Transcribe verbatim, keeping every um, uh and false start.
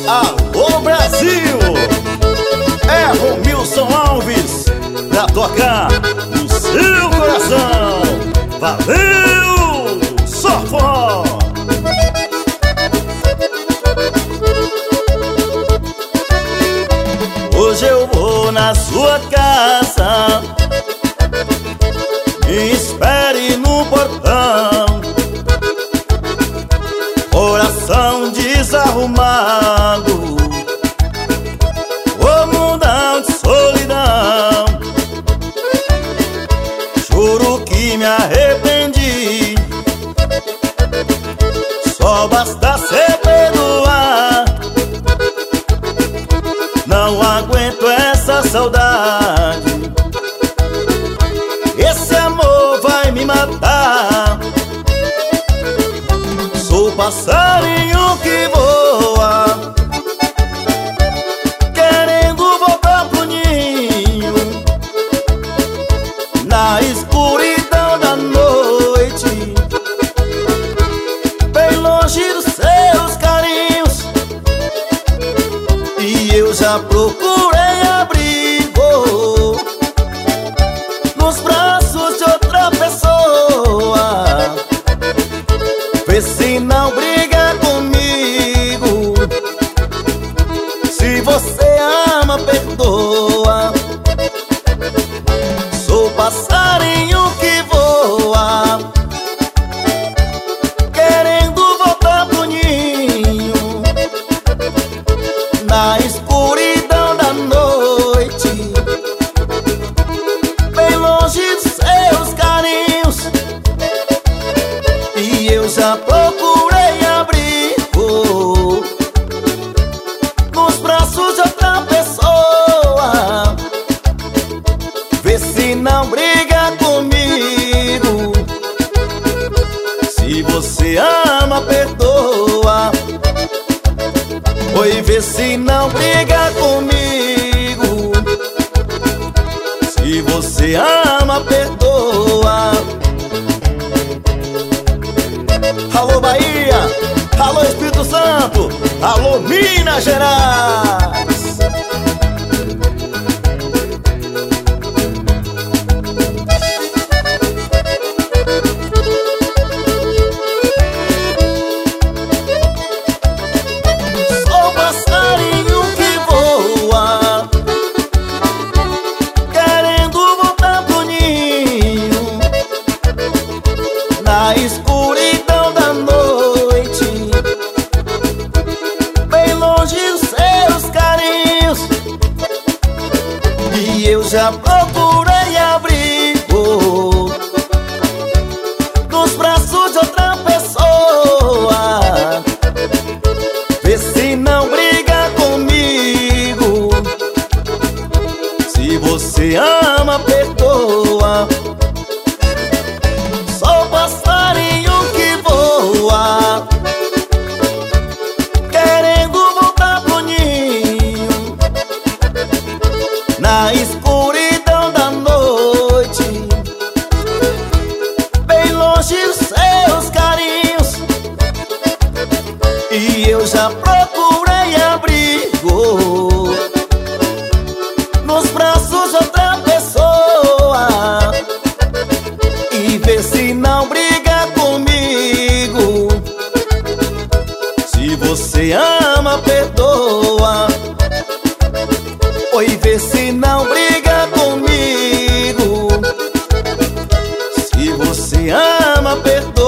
Alô Brasil, é Romilson Alves pra tocar no seu coração. Valeu, só forró. Hoje eu vou na sua casa, me espere no portão. Coração desarrumado, o mundão de solidão. Juro que me arrependi, só basta se perdoar. Não aguento essa saudade, esse amor vai me matar. Sou passarinho que voa, querendo voltar pro ninho, na escuridão da noite, bem longe dos seus carinhos. E eu já procurei abrigo nos braços de outra pessoa. Vê se não briga comigo, se você ama, perdoa. Sou passarinho que voa, querendo voltar pro ninho, na escuridão da noite, bem longe dos seus carinhos. E eu já procurei abrigo nos braços de outra pessoa. Vê se não briga comigo, se você ama, perdoa. Oi, vê se não briga comigo, se você ama, perdoa. Alô Bahia, alô Espírito Santo, alô Minas Gerais. Sou passarinho que voa, querendo voltar pro ninho, na escuridão da noite, bem longe dos seus carinhos. E eu já procurei abrigo nos braços de outra pessoa. Vê se não briga comigo, se você ama, perdoa. Sou passarinho que voa, querendo voltar pro ninho, na escuridão da noite, bem longe dos seus carinhos. E eu já procurei abrigo nos braços de outra pessoa. E vê se não briga comigo, se você ama, perdoa. Oi, vê se não briga comigo, se você ama, perdoa.